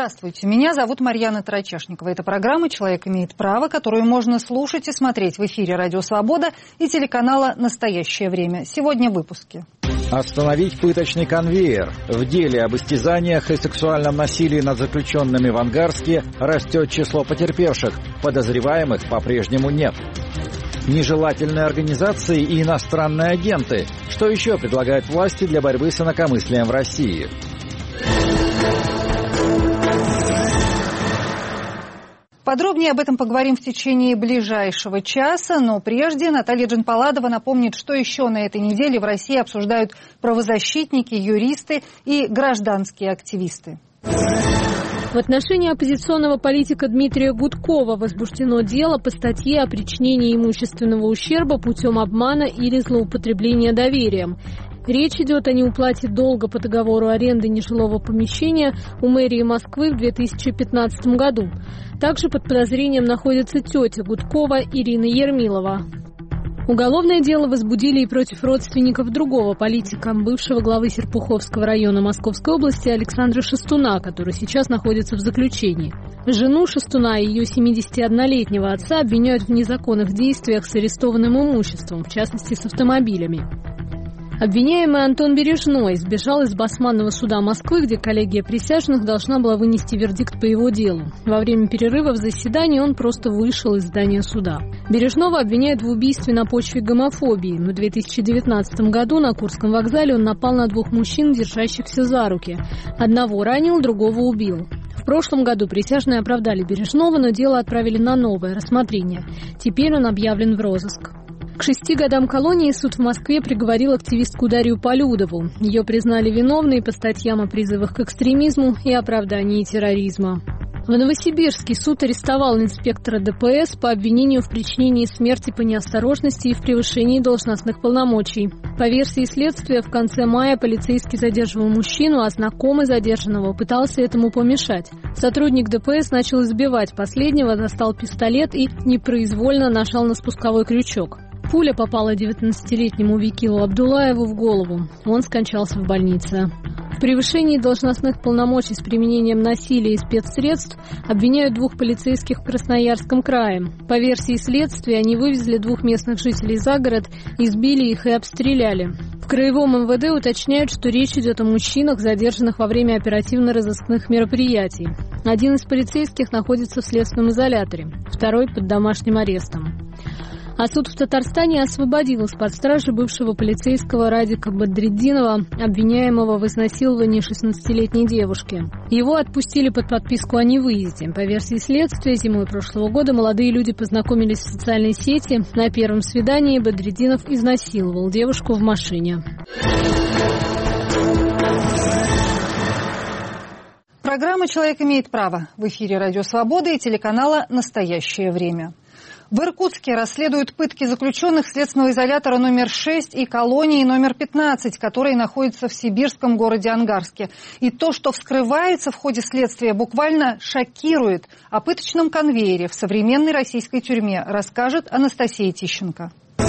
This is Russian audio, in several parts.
Здравствуйте, меня зовут Марьяна Тарачешникова. Это программа «Человек имеет право», которую можно слушать и смотреть в эфире «Радио Свобода» и телеканала «Настоящее время». Сегодня в выпуске. Остановить пыточный конвейер. В деле об истязаниях и сексуальном насилии над заключенными в Ангарске растет число потерпевших. Подозреваемых по-прежнему нет. Нежелательные организации и иностранные агенты. Что еще предлагают власти для борьбы с инакомыслием в России? Подробнее об этом поговорим в течение ближайшего часа, но прежде Наталья Джанпаладова напомнит, что еще на этой неделе в России обсуждают правозащитники, юристы и гражданские активисты. В отношении оппозиционного политика Дмитрия Гудкова возбуждено дело по статье о причинении имущественного ущерба путем обмана или злоупотребления доверием. Речь идет о неуплате долга по договору аренды нежилого помещения у мэрии Москвы в 2015 году. Также под подозрением находится тетя Гудкова Ирина Ермилова. Уголовное дело возбудили и против родственников другого политика, бывшего главы Серпуховского района Московской области Александра Шестуна, который сейчас находится в заключении. Жену Шестуна и ее 71-летнего отца обвиняют в незаконных действиях с арестованным имуществом, в частности с автомобилями. Обвиняемый Антон Бережной сбежал из Басманного суда Москвы, где коллегия присяжных должна была вынести вердикт по его делу. Во время перерыва в заседании он просто вышел из здания суда. Бережного обвиняют в убийстве на почве гомофобии. В 2019 году на Курском вокзале он напал на двух мужчин, держащихся за руки. Одного ранил, другого убил. В прошлом году присяжные оправдали Бережного, но дело отправили на новое рассмотрение. Теперь он объявлен в розыск. К 6 годам колонии суд в Москве приговорил активистку Дарью Полюдову. Ее признали виновной по статьям о призывах к экстремизму и оправдании терроризма. В Новосибирске суд арестовал инспектора ДПС по обвинению в причинении смерти по неосторожности и в превышении должностных полномочий. По версии следствия, в конце мая полицейский задерживал мужчину, а знакомый задержанного пытался этому помешать. Сотрудник ДПС начал избивать последнего, достал пистолет и непроизвольно нажал на спусковой крючок. Пуля попала 19-летнему Викилу Абдулаеву в голову. Он скончался в больнице. В превышении должностных полномочий с применением насилия и спецсредств обвиняют двух полицейских в Красноярском крае. По версии следствия, они вывезли двух местных жителей за город, избили их и обстреляли. В Краевом МВД уточняют, что речь идет о мужчинах, задержанных во время оперативно-розыскных мероприятий. Один из полицейских находится в следственном изоляторе, второй под домашним арестом. А суд в Татарстане освободил из-под стражи бывшего полицейского Радика Бадреддинова, обвиняемого в изнасиловании 16-летней девушки. Его отпустили под подписку о невыезде. По версии следствия, зимой прошлого года молодые люди познакомились в социальной сети. На первом свидании Бадреддинов изнасиловал девушку в машине. Программа «Человек имеет право» в эфире «Радио Свобода» и телеканала «Настоящее время». В Иркутске расследуют пытки заключенных следственного изолятора номер 6 и колонии номер 15, которые находятся в сибирском городе Ангарске. И то, что вскрывается в ходе следствия, буквально шокирует. О пыточном конвейере в современной российской тюрьме расскажет Анастасия Тищенко.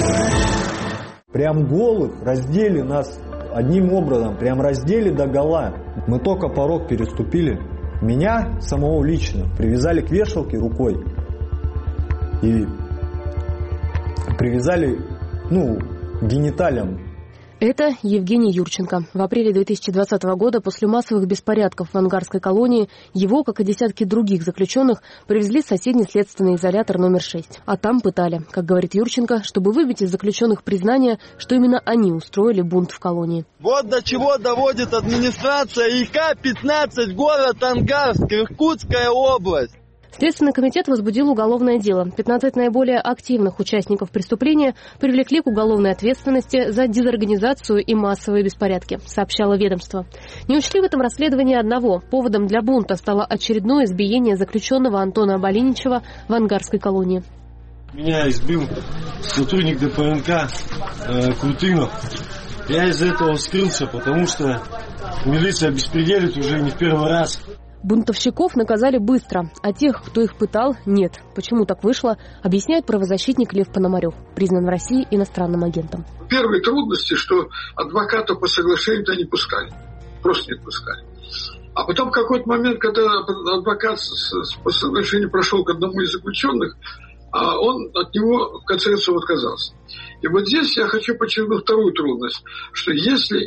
Прям голых раздели нас одним образом, прям раздели догола. Мы только порог переступили. Меня самого лично привязали к вешалке рукой. И привязали, к гениталиям. Это Евгений Юрченко. В апреле 2020 года после массовых беспорядков в Ангарской колонии его, как и десятки других заключенных, привезли в соседний следственный изолятор номер 6. А там пытали, как говорит Юрченко, чтобы выбить из заключенных признание, что именно они устроили бунт в колонии. Вот до чего доводит администрация ИК-15, город Ангарск, Иркутская область. Следственный комитет возбудил уголовное дело. 15 наиболее активных участников преступления привлекли к уголовной ответственности за дезорганизацию и массовые беспорядки, сообщало ведомство. Не учли в этом расследовании одного. Поводом для бунта стало очередное избиение заключенного Антона Болиничева в Ангарской колонии. Меня избил сотрудник ДПНК Крутынов. Я из-за этого скрылся, потому что милиция беспределит уже не в первый раз. Бунтовщиков наказали быстро, а тех, кто их пытал, нет. Почему так вышло, объясняет правозащитник Лев Пономарев, признан в России иностранным агентом. Первые трудности, что адвоката по соглашению-то не пускали. Просто не пускали. А потом в какой-то момент, когда адвокат по соглашению прошел к одному из заключенных, он от него в конце концов отказался. И вот здесь я хочу подчеркнуть вторую трудность, что если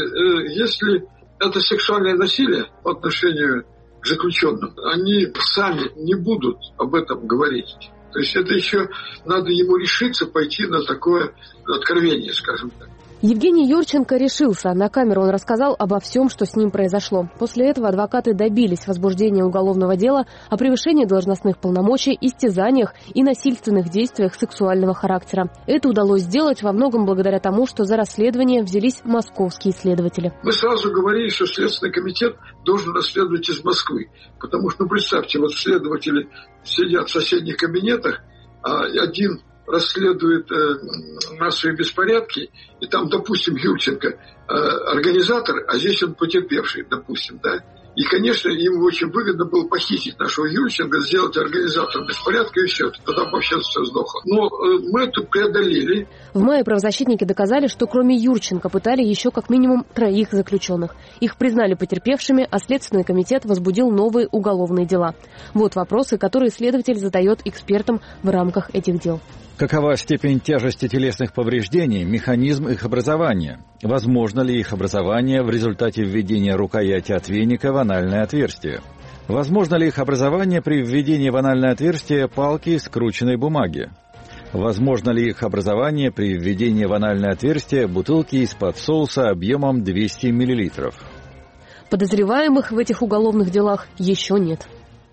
это сексуальное насилие по отношению к заключенным, они сами не будут об этом говорить. То есть это еще надо ему решиться пойти на такое откровение, скажем так. Евгений Юрченко решился. На камеру он рассказал обо всем, что с ним произошло. После этого адвокаты добились возбуждения уголовного дела о превышении должностных полномочий, истязаниях и насильственных действиях сексуального характера. Это удалось сделать во многом благодаря тому, что за расследование взялись московские следователи. Мы сразу говорили, что Следственный комитет должен расследовать из Москвы. Потому что, представьте, вот следователи сидят в соседних кабинетах, а один расследует массовые беспорядки, и там, допустим, Юрченко организатор, а здесь он потерпевший, допустим, да. И, конечно, ему очень выгодно было похитить нашего Юрченко, сделать организатором беспорядка, и все. Тогда вообще все сдохло. Но мы это преодолели. В мае правозащитники доказали, что кроме Юрченко пытали еще как минимум 3 заключенных. Их признали потерпевшими, а Следственный комитет возбудил новые уголовные дела. Вот вопросы, которые следователь задает экспертам в рамках этих дел. Какова степень тяжести телесных повреждений, механизм их образования? Возможно ли их образование в результате введения рукояти от веника в анальное отверстие? Возможно ли их образование при введении в анальное отверстие палки из скрученной бумаги? Возможно ли их образование при введении в анальное отверстие бутылки из-под соуса объемом 200 мл? Подозреваемых в этих уголовных делах еще нет.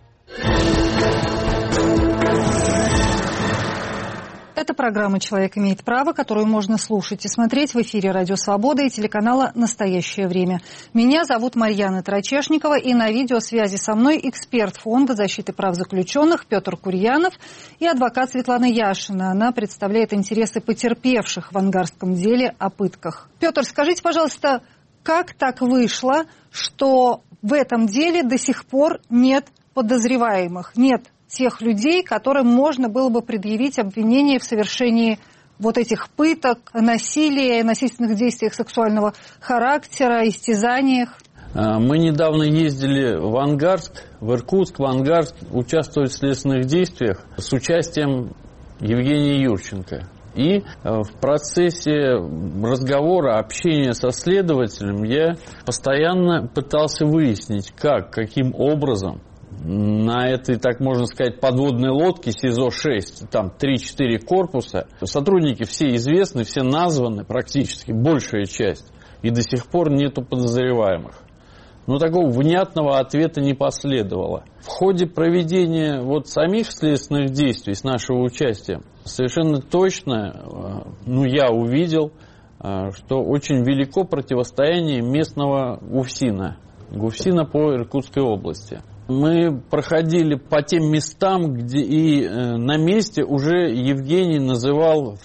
Это программа «Человек имеет право», которую можно слушать и смотреть в эфире «Радио Свобода» и телеканала «Настоящее время». Меня зовут Марьяна Трачешникова, и на видеосвязи со мной эксперт Фонда защиты прав заключенных Петр Курьянов и адвокат Светлана Яшина. Она представляет интересы потерпевших в ангарском деле о пытках. Петр, скажите, пожалуйста, как так вышло, что в этом деле до сих пор нет подозреваемых, нет тех людей, которым можно было бы предъявить обвинение в совершении вот этих пыток, насилия, насильственных действиях сексуального характера, истязаниях? Мы недавно ездили в Ангарск, в Иркутск, в Ангарск, участвовать в следственных действиях с участием Евгения Юрченко. И в процессе разговора, общения со следователем я постоянно пытался выяснить, каким образом на этой, так можно сказать, подводной лодке СИЗО-6, там 3-4 корпуса, сотрудники все известны, все названы практически, большая часть, и до сих пор нету подозреваемых. Но такого внятного ответа не последовало. В ходе проведения самих следственных действий с нашего участия совершенно точно, я увидел, что очень велико противостояние местного ГУФСИНа по Иркутской области. Мы проходили по тем местам, где и на месте уже Евгений называл,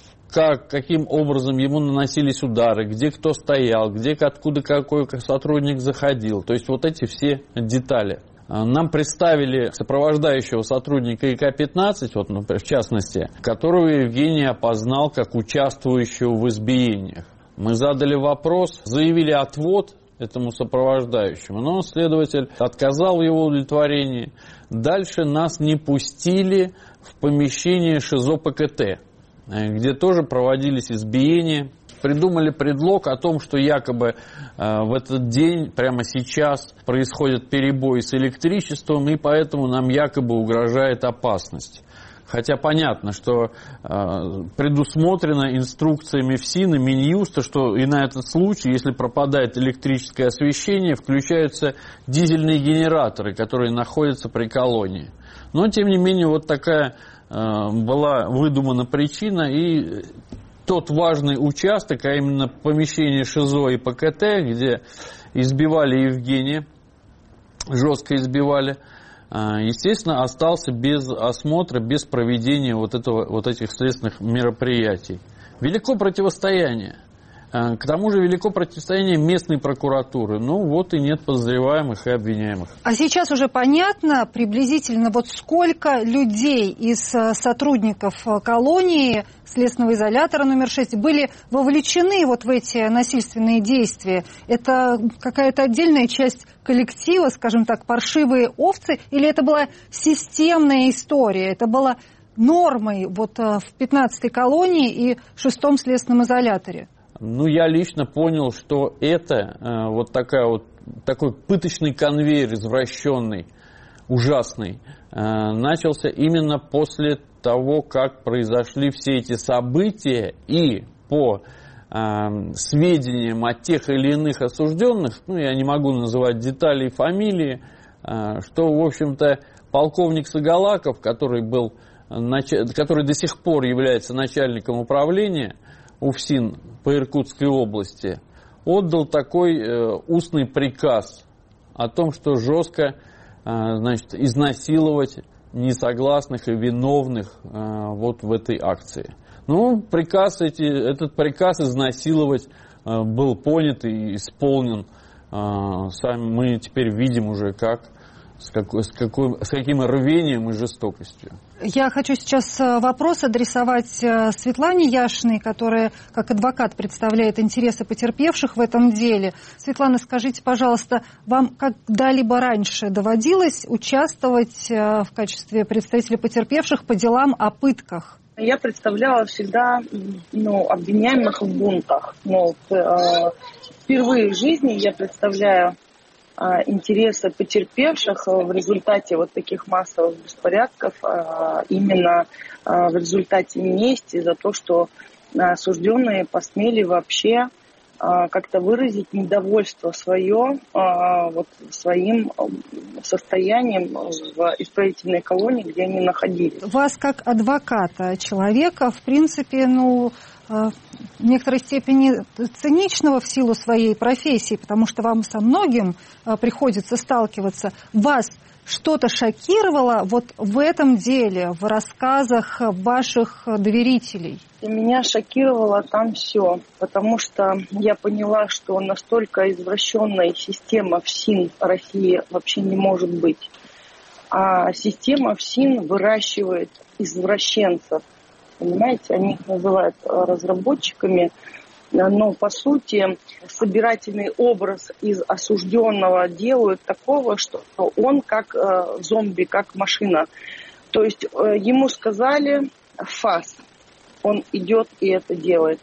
каким образом ему наносились удары, где кто стоял, откуда какой сотрудник заходил. То есть эти все детали. Нам представили сопровождающего сотрудника ИК-15, например, в частности, которого Евгений опознал как участвующего в избиениях. Мы задали вопрос, заявили отвод этому сопровождающему, но следователь отказал в его удовлетворении. Дальше нас не пустили в помещение ШИЗО ПКТ, где тоже проводились избиения. Придумали предлог о том, что якобы в этот день, прямо сейчас, происходят перебои с электричеством, и поэтому нам якобы угрожает опасность. Хотя понятно, что предусмотрено инструкциями ФСИНа, Минюста, что и на этот случай, если пропадает электрическое освещение, включаются дизельные генераторы, которые находятся при колонии. Но, тем не менее, такая была выдумана причина, и тот важный участок, а именно помещение ШИЗО и ПКТ, где избивали Евгения, жестко избивали, естественно, остался без осмотра, без проведения этих следственных мероприятий. Велико противостояние. К тому же велико противостояние местной прокуратуры. Ну вот и нет подозреваемых и обвиняемых. А сейчас уже понятно приблизительно вот сколько людей из сотрудников колонии следственного изолятора номер 6 были вовлечены вот в эти насильственные действия? Это какая-то отдельная часть коллектива, скажем так, паршивые овцы? Или это была системная история? Это была нормой вот в 15-й колонии и 6-м следственном изоляторе? Ну, я лично понял, что это такой пыточный конвейер извращенный, ужасный, начался именно после того, как произошли все эти события, и по сведениям от тех или иных осужденных, ну, я не могу называть детали и фамилии, что, в общем-то, полковник Сагалаков, который до сих пор является начальником управления УФСИН по Иркутской области, отдал такой устный приказ о том, что жестко изнасиловать несогласных и виновных вот в этой акции. Ну, этот приказ изнасиловать был понят и исполнен. Сами мы теперь видим уже, с каким рвением и жестокостью. Я хочу сейчас вопрос адресовать Светлане Яшиной, которая как адвокат представляет интересы потерпевших в этом деле. Светлана, скажите, пожалуйста, вам когда-либо раньше доводилось участвовать в качестве представителя потерпевших по делам о пытках? Я представляла всегда обвиняемых в бунтах. Но впервые в жизни я представляю интересы потерпевших в результате вот таких массовых беспорядков, именно в результате мести за то, что осужденные посмели вообще как-то выразить недовольство свое своим состоянием в исправительной колонии, где они находились. Вас как адвоката, человека, в принципе, в некоторой степени циничного в силу своей профессии, потому что вам со многим приходится сталкиваться. Вас что-то шокировало вот в этом деле, в рассказах ваших доверителей? Меня шокировало там все, потому что я поняла, что настолько извращенная система ФСИН России вообще не может быть. А система ФСИН выращивает извращенцев. Понимаете, они их называют разработчиками, но по сути собирательный образ из осужденного делают такого, что он как зомби, как машина. То есть ему сказали «фас», он идет и это делает.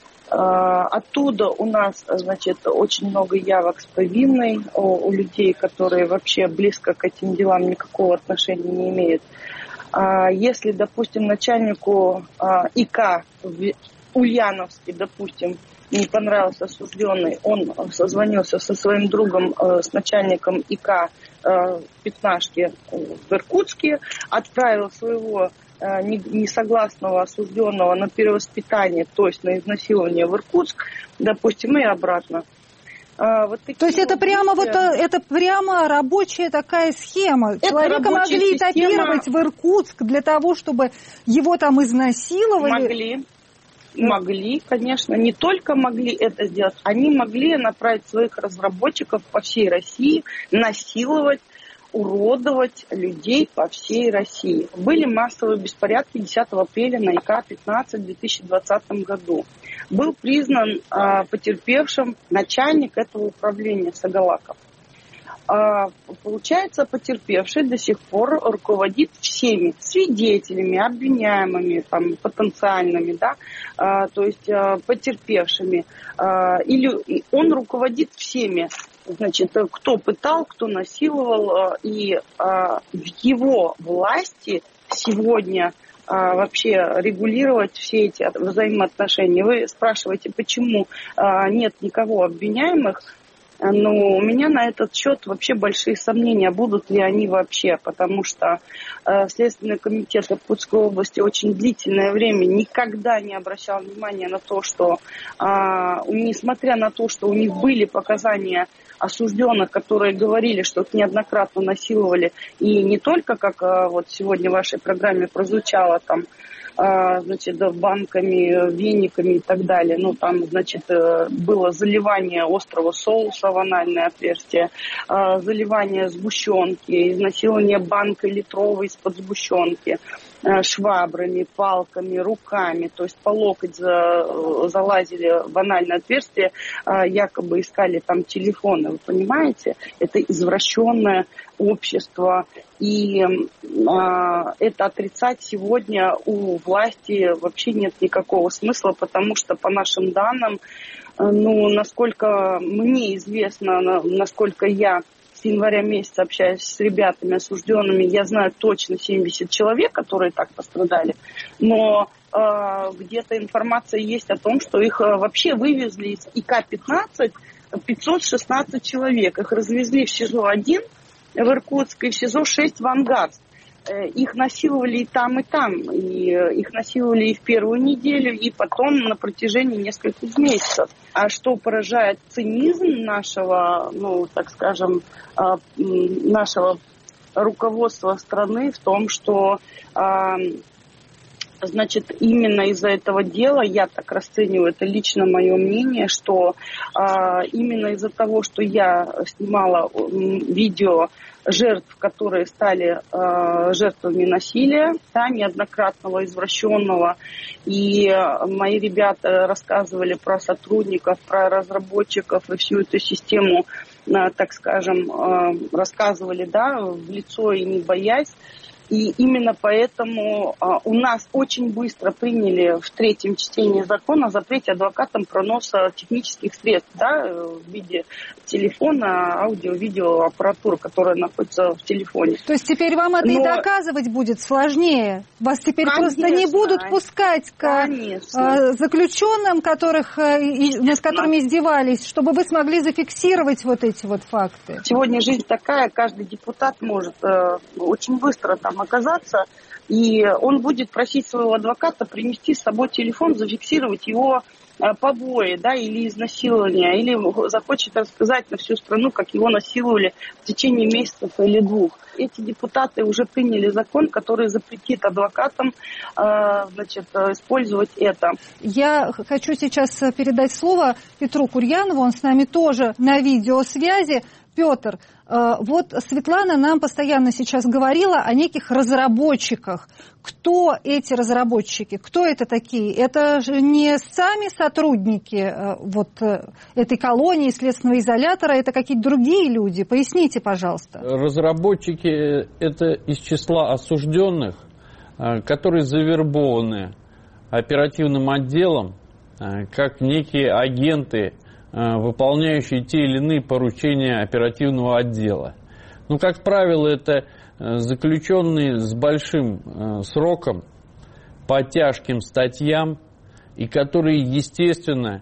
Оттуда у нас, очень много явок с повинной у людей, которые вообще близко к этим делам никакого отношения не имеют. Если, допустим, начальнику ИК в Ульяновске, допустим, не понравился осужденный, он созвонился со своим другом, с начальником ИК Пятнашки в Иркутске, отправил своего несогласного осужденного на перевоспитание, то есть на изнасилование в Иркутск, допустим, и обратно. То есть это прямо это прямо рабочая такая схема. Человека могли этапировать в Иркутск для того, чтобы его там изнасиловали? Могли, конечно. Не только могли это сделать, они могли направить своих разработчиков по всей России, насиловать, уродовать людей по всей России. Были массовые беспорядки 10 апреля на ИК-15 в 2020 году. Был признан потерпевшим начальник этого управления Сагалаков. Получается, потерпевший до сих пор руководит всеми свидетелями, обвиняемыми, потенциальными, то есть потерпевшими. Или он руководит всеми. Кто пытал, кто насиловал, и в его власти сегодня вообще регулировать все эти взаимоотношения. Вы спрашиваете, почему нет никого обвиняемых? Но у меня на этот счет вообще большие сомнения, будут ли они вообще, потому что Следственный комитет Иркутской области очень длительное время никогда не обращал внимания на то, что, несмотря на то, что у них были показания осужденных, которые говорили, что их неоднократно насиловали, и не только, как вот сегодня в вашей программе прозвучало, значит, банками, вениками и так далее. Ну, там, значит, было заливание острого соуса в анальное отверстие, заливание сгущенки, изнасилование банкой литровой из-под сгущенки, швабрами, палками, руками, то есть по локоть залазили в анальное отверстие, якобы искали там телефоны, вы понимаете? Это извращенное общество, и это отрицать сегодня у власти вообще нет никакого смысла, потому что по нашим данным, ну, насколько мне известно, насколько я с января месяца общаюсь с ребятами осужденными, я знаю точно 70 человек, которые так пострадали, но где-то информация есть о том, что их вообще вывезли из ИК-15 516 человек. Их развезли в СИЗО-1 в Иркутск и в СИЗО-6 в Ангарск. Их насиловали и там, и их насиловали и в первую неделю, и потом на протяжении нескольких месяцев. А что поражает цинизм нашего, ну, так скажем, нашего руководства страны в том, что, значит, именно из-за этого дела, я так расцениваю, это лично мое мнение, что именно из-за того, что я снимала видео жертв, которые стали жертвами насилия, да, неоднократного, извращенного. И мои ребята рассказывали про сотрудников, про разработчиков и всю эту систему, так скажем, рассказывали, да, в лицо и не боясь. И именно поэтому у нас очень быстро приняли в третьем чтении закона о запрете адвокатам проноса технических средств, да, в виде телефона, аудио-видео аппаратуры, которая находится в телефоне. То есть теперь вам это и доказывать будет сложнее? Вас теперь просто не будут пускать к заключенным, над которыми издевались, чтобы вы смогли зафиксировать вот эти вот факты? Сегодня жизнь такая, каждый депутат может очень быстро там оказаться, и он будет просить своего адвоката принести с собой телефон, зафиксировать его побои, да, или изнасилование, или захочет рассказать на всю страну, как его насиловали в течение месяцев или 2. Эти депутаты уже приняли закон, который запретит адвокатам, значит, использовать это. Я хочу сейчас передать слово Петру Курьянову, он с нами тоже на видеосвязи. Петр, вот Светлана нам постоянно сейчас говорила о неких разработчиках. Кто эти разработчики? Кто это такие? Это же не сами сотрудники вот этой колонии, следственного изолятора, это какие-то другие люди? Поясните, пожалуйста. Разработчики – это из числа осужденных, которые завербованы оперативным отделом как некие агенты, выполняющие те или иные поручения оперативного отдела. Ну, как правило, это заключенные с большим сроком по тяжким статьям, и которые, естественно,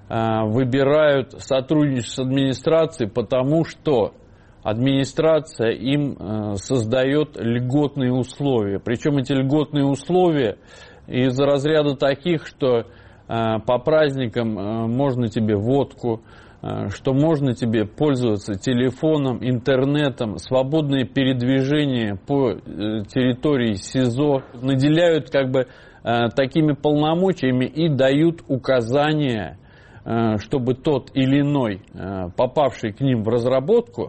выбирают сотрудничество с администрацией, потому что администрация им создает льготные условия. Причем эти льготные условия из разряда таких, что по праздникам можно тебе водку, что можно тебе пользоваться телефоном, интернетом, свободное передвижение по территории СИЗО, наделяют как бы такими полномочиями и дают указания, чтобы тот или иной, попавший к ним в разработку,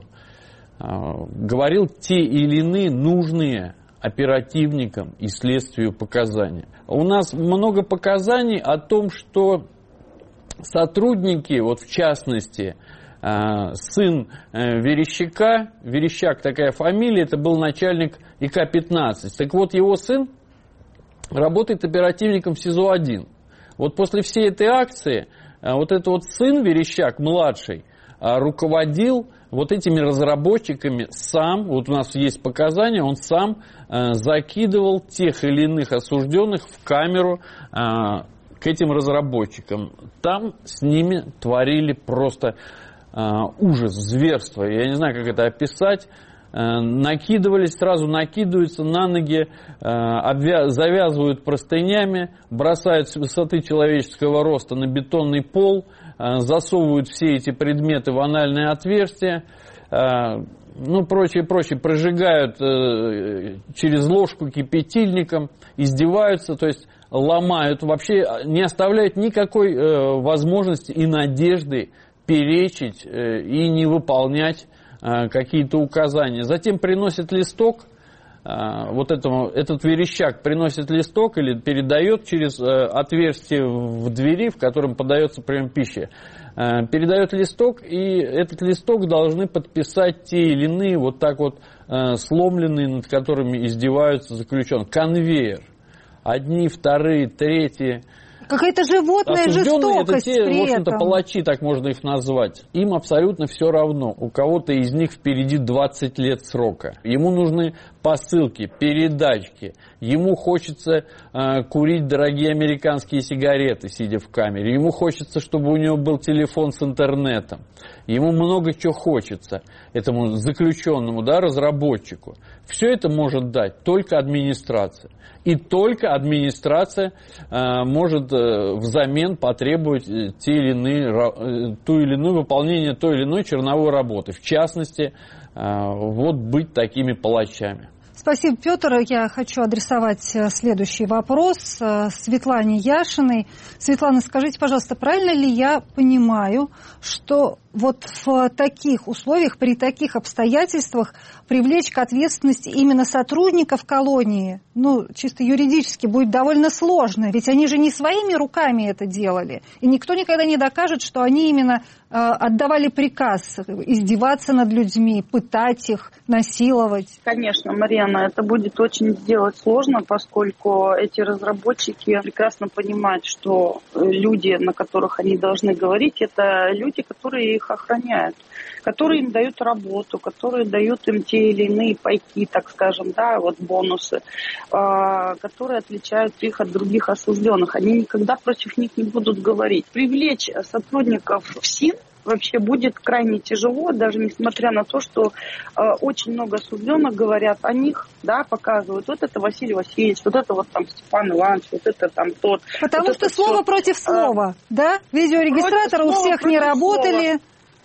говорил те или иные нужные оперативникам и следствию показания. У нас много показаний о том, что сотрудники, вот в частности, сын Верещака, Верещак такая фамилия, это был начальник ИК-15. Так вот, его сын работает оперативником в СИЗО-1. Вот после всей этой акции, вот этот вот сын Верещак, младший, руководил вот этими разработчиками сам, вот у нас есть показания, он сам закидывал тех или иных осужденных в камеру к этим разработчикам. Там с ними творили просто ужас, зверство. Я не знаю, как это описать. Накидывались, сразу накидываются на ноги, завязывают простынями, бросают с высоты человеческого роста на бетонный пол, засовывают все эти предметы в анальное отверстие. прочее, прожигают через ложку кипятильником, издеваются, то есть ломают, вообще не оставляют никакой возможности и надежды перечить и не выполнять какие-то указания. Затем приносит листок, этот верещак приносит листок или передает через отверстие в двери, в котором подается прием пищи, передает листок, и этот листок должны подписать те или иные вот так вот сломленные, над которыми издеваются заключенные. Конвейер. Одни, вторые, третьи. Какая-то животная жестокость. Это те, в общем-то, палачи, так можно их назвать. Им абсолютно все равно. У кого-то из них впереди 20 лет срока. Ему нужны посылки, передачки. Ему хочется курить дорогие американские сигареты, сидя в камере. Ему хочется, чтобы у него был телефон с интернетом. Ему много чего хочется, этому заключенному, разработчику. Все это может дать только администрация. И только администрация может взамен потребовать ту или иную выполнение той или иной черновой работы. В частности, быть такими палачами. Спасибо, Петр. Я хочу адресовать следующий вопрос Светлане Яшиной. Светлана, скажите, пожалуйста, правильно ли я понимаю, что вот в таких условиях, при таких обстоятельствах привлечь к ответственности именно сотрудников колонии, чисто юридически будет довольно сложно, ведь они же не своими руками это делали, и никто никогда не докажет, что они именно отдавали приказ издеваться над людьми, пытать их, насиловать. Конечно, Марьяна, это будет очень сделать сложно, поскольку эти разработчики прекрасно понимают, что люди, на которых они должны говорить, это люди, которые их охраняют, которые им дают работу, которые дают им те или иные пайки, так скажем, бонусы, которые отличают их от других осужденных. Они никогда против них не будут говорить. Привлечь сотрудников в СИН вообще будет крайне тяжело, даже несмотря на то, что очень много осужденных говорят о них, показывают, вот это Василий Васильевич, вот это Степан Иванович, вот это тот. Потому что слово против слова, Видеорегистраторы у всех не работали.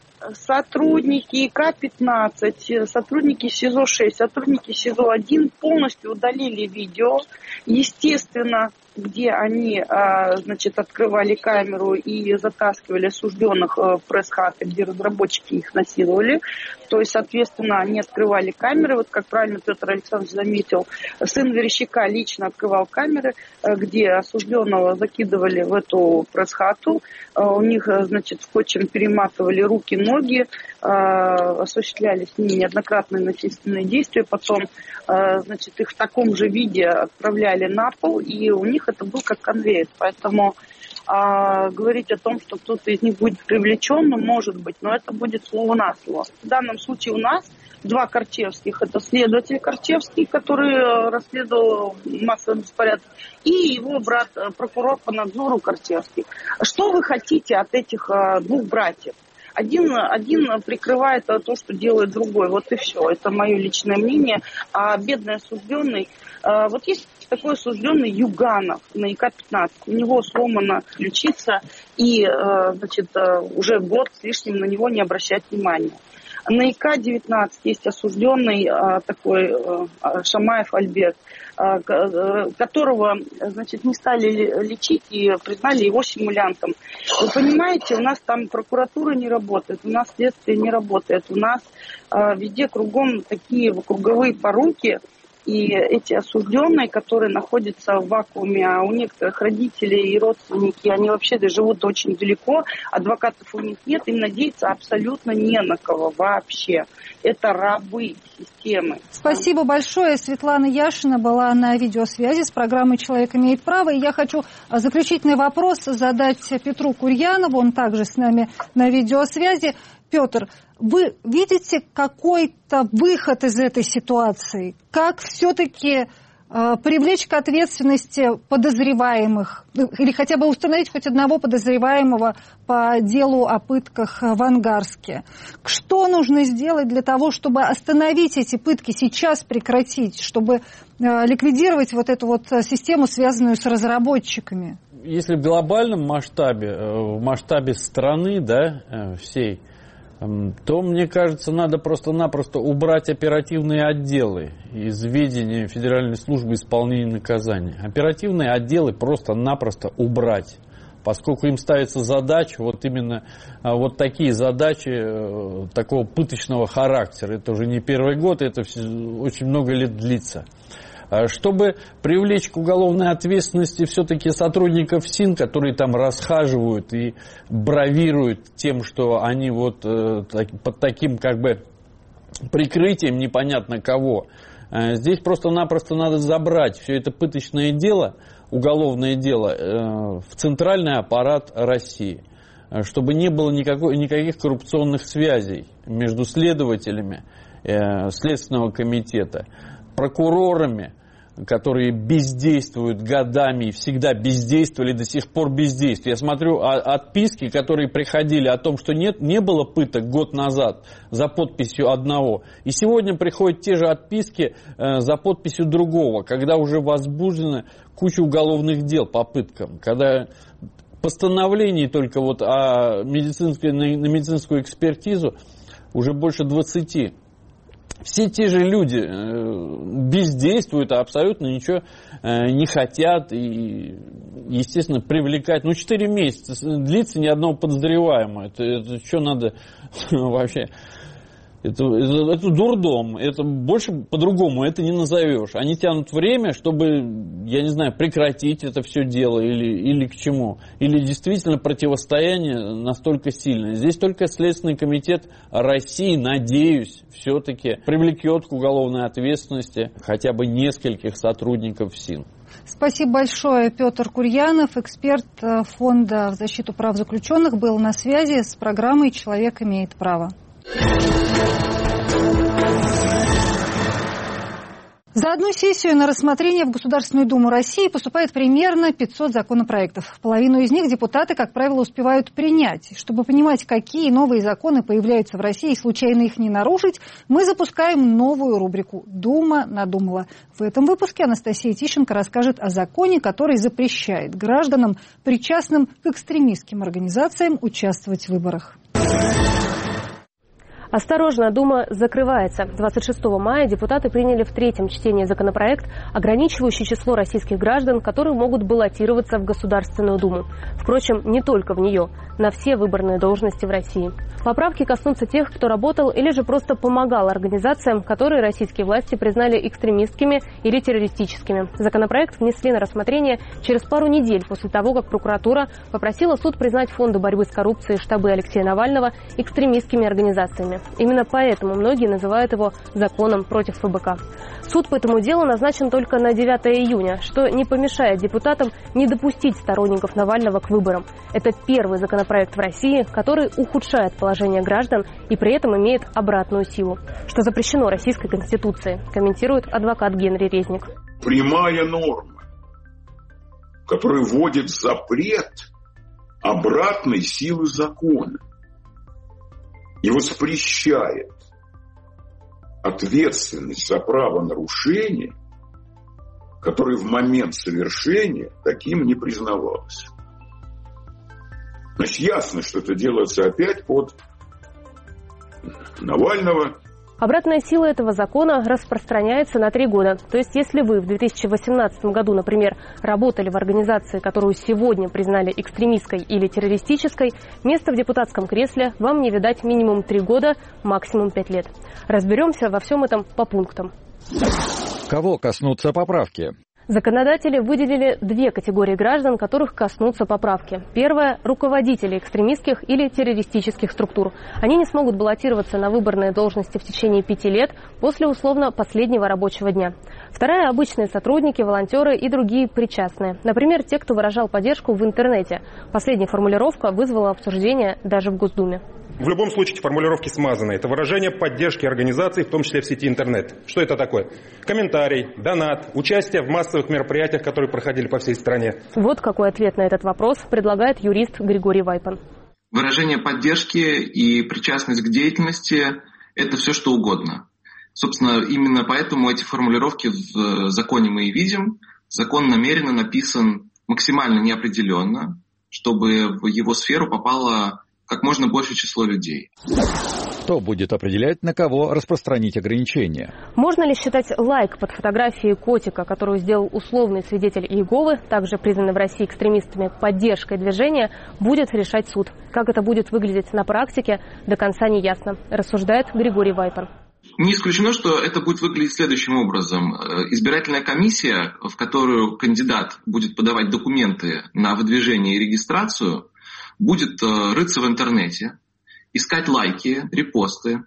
Сотрудники ИК-15, сотрудники СИЗО-6, сотрудники СИЗО-1 полностью удалили видео. Естественно, где они, открывали камеру и затаскивали осужденных в пресс-хаты, где разработчики их насиловали. То есть, соответственно, они открывали камеры. Вот, как правильно Петр Александрович заметил, сын Верещака лично открывал камеры, где осужденного закидывали в эту пресс-хату. У них, скотчем перематывали руки, ноги, осуществляли с ними неоднократные насильственные действия. Потом, их в таком же виде отправляли на пол, и у них это был как конвейер. Поэтому говорить о том, что кто-то из них будет привлечен, может быть, но это будет слово на слово. В данном случае у нас два Корчевских. Это следователь Корчевский, который расследовал массовый беспорядок, и его брат, прокурор по надзору Корчевский. Что вы хотите от этих двух братьев? Один прикрывает то, что делает другой. Вот и все. Это мое личное мнение. А бедный осужденный... Вот есть такой осужденный Юганов на ИК-15. У него сломана ключица, и уже год с лишним на него не обращать внимания. На ИК-19 есть осужденный такой Шамаев Альберт, которого, не стали лечить и признали его симулянтом. Вы понимаете, у нас там прокуратура не работает, у нас следствие не работает, у нас везде кругом такие круговые поруки. И эти осужденные, которые находятся в вакууме, а у некоторых родителей и родственники, они вообще живут очень далеко, адвокатов у них нет, им надеяться абсолютно не на кого вообще. Это рабы системы. Спасибо большое. Светлана Яшина была на видеосвязи с программой «Человек имеет право». И я хочу заключительный вопрос задать Петру Курьянову, он также с нами на видеосвязи. Петр, вы видите какой-то выход из этой ситуации? Как все-таки привлечь к ответственности подозреваемых? Или хотя бы установить хоть одного подозреваемого по делу о пытках в Ангарске? Что нужно сделать для того, чтобы остановить эти пытки, сейчас прекратить, чтобы ликвидировать вот эту систему, связанную с разработчиками? Если в глобальном масштабе, в масштабе страны, всей, то, мне кажется, надо просто-напросто убрать оперативные отделы из ведения Федеральной службы исполнения наказаний. Оперативные отделы просто-напросто убрать, поскольку им ставится задача, вот именно вот такие задачи такого пыточного характера. Это уже не первый год, это очень много лет длится. Чтобы привлечь к уголовной ответственности все-таки сотрудников СИН, которые там расхаживают и бравируют тем, что они вот под таким как бы прикрытием непонятно кого, здесь просто-напросто надо забрать все это пыточное дело, уголовное дело, в центральный аппарат России, чтобы не было никаких коррупционных связей между следователями Следственного комитета, прокурорами, которые бездействуют годами и всегда бездействовали, до сих пор бездействуют. Я смотрю отписки, которые приходили о том, что не было пыток год назад за подписью одного. И сегодня приходят те же отписки за подписью другого, когда уже возбуждена куча уголовных дел по пыткам, когда постановлений только вот на медицинскую экспертизу уже больше 20. Все те же люди бездействуют, а абсолютно ничего не хотят и, естественно, привлекать. 4 месяца длится ни одного подозреваемого. Это что надо вообще? Это дурдом. Это больше по-другому это не назовешь. Они тянут время, чтобы, я не знаю, прекратить это все дело или к чему. Или действительно противостояние настолько сильное. Здесь только Следственный комитет России, надеюсь, все-таки привлекет к уголовной ответственности хотя бы нескольких сотрудников СИН. Спасибо большое. Петр Курьянов, эксперт Фонда в защиту прав заключенных, был на связи с программой «Человек имеет право». За одну сессию на рассмотрение в Государственную Думу России поступает примерно 500 законопроектов. Половину из них депутаты, как правило, успевают принять. Чтобы понимать, какие новые законы появляются в России и случайно их не нарушить, мы запускаем новую рубрику «Дума надумала». В этом выпуске Анастасия Тищенко расскажет о законе, который запрещает гражданам, причастным к экстремистским организациям, участвовать в выборах. Осторожно, Дума закрывается. 26 мая депутаты приняли в третьем чтении законопроект, ограничивающий число российских граждан, которые могут баллотироваться в Государственную Думу. Впрочем, не только в нее, на все выборные должности в России. Поправки коснутся тех, кто работал или же просто помогал организациям, которые российские власти признали экстремистскими или террористическими. Законопроект внесли на рассмотрение через пару недель после того, как прокуратура попросила суд признать Фонду борьбы с коррупцией штабы Алексея Навального экстремистскими организациями. Именно поэтому многие называют его законом против ФБК. Суд по этому делу назначен только на 9 июня, что не помешает депутатам не допустить сторонников Навального к выборам. Это первый законопроект в России, который ухудшает положение граждан и при этом имеет обратную силу, что запрещено Российской Конституцией, комментирует адвокат Генри Резник. Прямая норма, которая вводит запрет обратной силы закона и воспрещает ответственность за правонарушение, которое в момент совершения таким не признавалось. Значит, ясно, что это делается опять под Навального. Обратная сила этого закона распространяется на 3 года. То есть, если вы в 2018 году, например, работали в организации, которую сегодня признали экстремистской или террористической, место в депутатском кресле вам не видать минимум 3 года, максимум 5 лет. Разберемся во всем этом по пунктам. Кого коснутся поправки? Законодатели выделили 2 категории граждан, которых коснутся поправки. Первая – руководители экстремистских или террористических структур. Они не смогут баллотироваться на выборные должности в течение 5 лет после условно последнего рабочего дня. Вторая – обычные сотрудники, волонтеры и другие причастные. Например, те, кто выражал поддержку в интернете. Последняя формулировка вызвала обсуждение даже в Госдуме. В любом случае эти формулировки смазаны. Это выражение поддержки организаций, в том числе в сети интернет. Что это такое? Комментарий, донат, участие в массовых мероприятиях, которые проходили по всей стране. Вот какой ответ на этот вопрос предлагает юрист Григорий Вайпан. Выражение поддержки и причастность к деятельности – это все что угодно. Собственно, именно поэтому эти формулировки в законе мы и видим. Закон намеренно написан максимально неопределенно, чтобы в его сферу попало как можно большее число людей. Кто будет определять, на кого распространить ограничения? Можно ли считать лайк под фотографией котика, которую сделал условный свидетель Иеговы, также признанный в России экстремистами, поддержкой движения, будет решать суд. Как это будет выглядеть на практике, до конца не ясно, рассуждает Григорий Вайпан. Не исключено, что это будет выглядеть следующим образом. Избирательная комиссия, в которую кандидат будет подавать документы на выдвижение и регистрацию, будет рыться в интернете, искать лайки, репосты,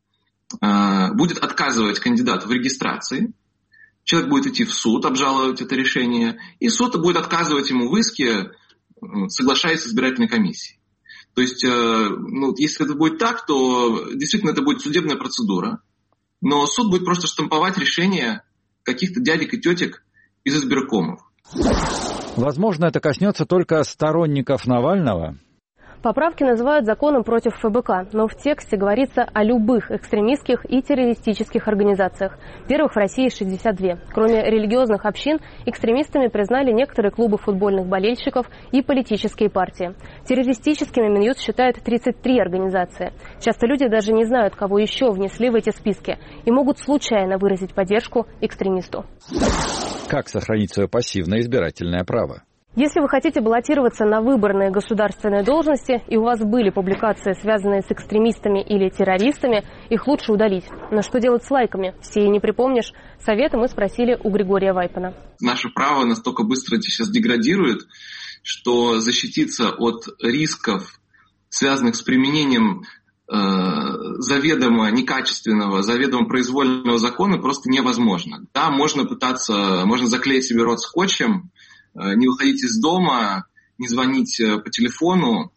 будет отказывать кандидату в регистрации, человек будет идти в суд, обжаловать это решение, и суд будет отказывать ему в иске, соглашаясь с избирательной комиссией. То есть, если это будет так, то действительно это будет судебная процедура, но суд будет просто штамповать решение каких-то дядек и тетек из избиркомов. Возможно, это коснется только сторонников Навального. Поправки называют законом против ФБК, но в тексте говорится о любых экстремистских и террористических организациях. Первых в России 62. Кроме религиозных общин, экстремистами признали некоторые клубы футбольных болельщиков и политические партии. Террористическими Минюст считает 33 организации. Часто люди даже не знают, кого еще внесли в эти списки, и могут случайно выразить поддержку экстремисту. Как сохранить свое пассивное избирательное право? Если вы хотите баллотироваться на выборные государственные должности, и у вас были публикации, связанные с экстремистами или террористами, их лучше удалить. Но что делать с лайками? Все и не припомнишь. Советы мы спросили у Григория Вайпана. Наше право настолько быстро сейчас деградирует, что защититься от рисков, связанных с применением заведомо некачественного, заведомо произвольного закона, просто невозможно. Да, можно заклеить себе рот скотчем, не выходить из дома, не звонить по телефону,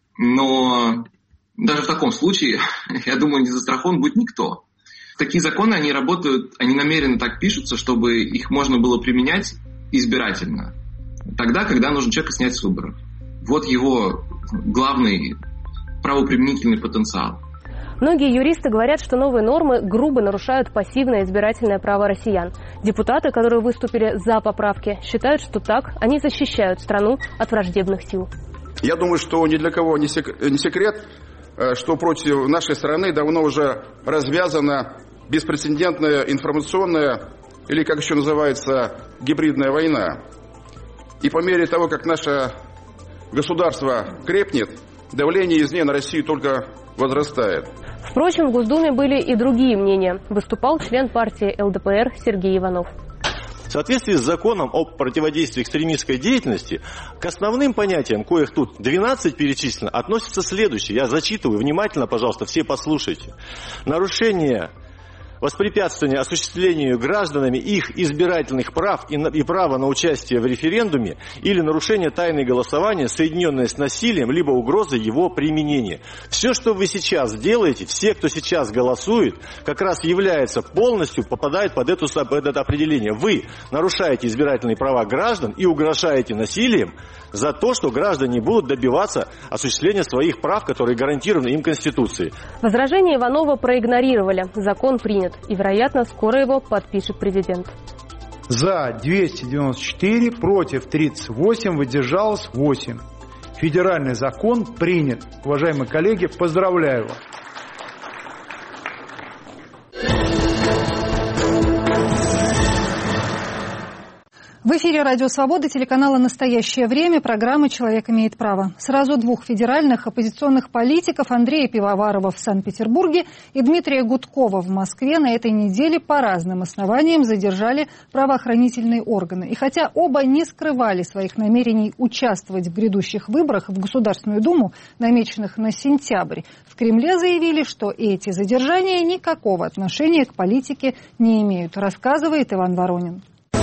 но даже в таком случае, я думаю, не застрахован будет никто. Такие законы, они работают, они намеренно так пишутся, чтобы их можно было применять избирательно. Тогда, когда нужно человека снять с выборов. Вот его главный правоприменительный потенциал. Многие юристы говорят, что новые нормы грубо нарушают пассивное избирательное право россиян. Депутаты, которые выступили за поправки, считают, что так они защищают страну от враждебных сил. Я думаю, что ни для кого не секрет, что против нашей страны давно уже развязана беспрецедентная информационная, или как еще называется, гибридная война. И по мере того, как наше государство крепнет, давление извне на Россию только возрастает. Впрочем, в Госдуме были и другие мнения. Выступал член партии ЛДПР Сергей Иванов. В соответствии с законом о противодействии экстремистской деятельности, к основным понятиям, коих тут 12 перечислено, относится следующее. Я зачитываю внимательно, пожалуйста, все послушайте. Нарушение, воспрепятствование осуществлению гражданами их избирательных прав и права на участие в референдуме или нарушение тайны голосования, соединенное с насилием, либо угрозой его применения. Все, что вы сейчас делаете, все, кто сейчас голосует, как раз является полностью, попадает под это определение. Вы нарушаете избирательные права граждан и угрожаете насилием за то, что граждане будут добиваться осуществления своих прав, которые гарантированы им Конституцией. Возражение Иванова проигнорировали. Закон принят. И, вероятно, скоро его подпишет президент. За 294, против 38, воздержалось 8. Федеральный закон принят. Уважаемые коллеги, поздравляю вас. В эфире «Радио Свобода», телеканала «Настоящее время», программа «Человек имеет право». Сразу двух федеральных оппозиционных политиков, Андрея Пивоварова в Санкт-Петербурге и Дмитрия Гудкова в Москве, на этой неделе по разным основаниям задержали правоохранительные органы. И хотя оба не скрывали своих намерений участвовать в грядущих выборах в Государственную Думу, намеченных на сентябрь, в Кремле заявили, что эти задержания никакого отношения к политике не имеют, рассказывает Иван Воронин.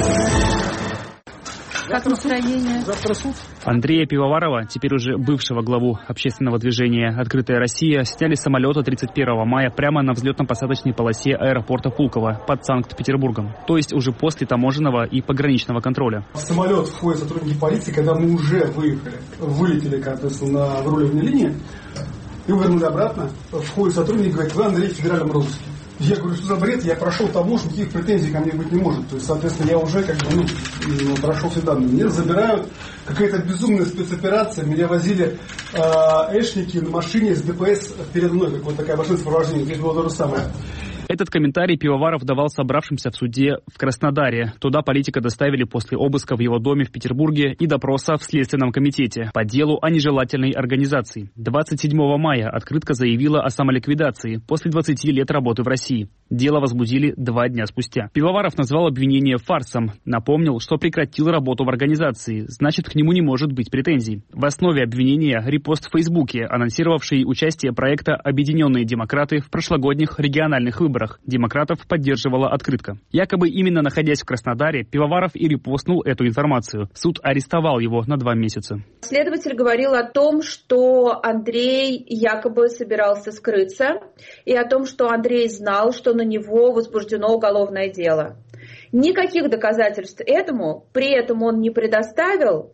Как настроение? Завтра суд. Андрея Пивоварова, теперь уже бывшего главу общественного движения «Открытая Россия», сняли с самолета 31 мая прямо на взлетно-посадочной полосе аэропорта Пулково под Санкт-Петербургом. То есть уже после таможенного и пограничного контроля. В самолет входят сотрудники полиции, когда мы уже вылетели, на выруливание линии, и вернули обратно. Входит сотрудник и говорит: вы, Андрей, в федеральном розыске. Я говорю, что за бред, я прошел таможню, никаких претензий ко мне быть не может. То есть, соответственно, я уже прошел все данные. Меня забирают, какая-то безумная спецоперация. Меня возили эшники на машине с ДПС передо мной, как вот такая машина сопровождения. Здесь было то же самое. Этот комментарий Пивоваров давал собравшимся в суде в Краснодаре. Туда политика доставили после обыска в его доме в Петербурге и допроса в Следственном комитете по делу о нежелательной организации. 27 мая открытка заявила о самоликвидации после 20 лет работы в России. Дело возбудили 2 дня спустя. Пивоваров назвал обвинение фарсом. Напомнил, что прекратил работу в организации. Значит, к нему не может быть претензий. В основе обвинения репост в Фейсбуке, анонсировавший участие проекта «Объединенные демократы» в прошлогодних региональных выборах. Демократов поддерживала открытка. Якобы именно находясь в Краснодаре, Пивоваров и репостнул эту информацию. Суд арестовал его на 2 месяца. Следователь говорил о том, что Андрей якобы собирался скрыться, и о том, что Андрей знал, что на него возбуждено уголовное дело. Никаких доказательств этому при этом он не предоставил,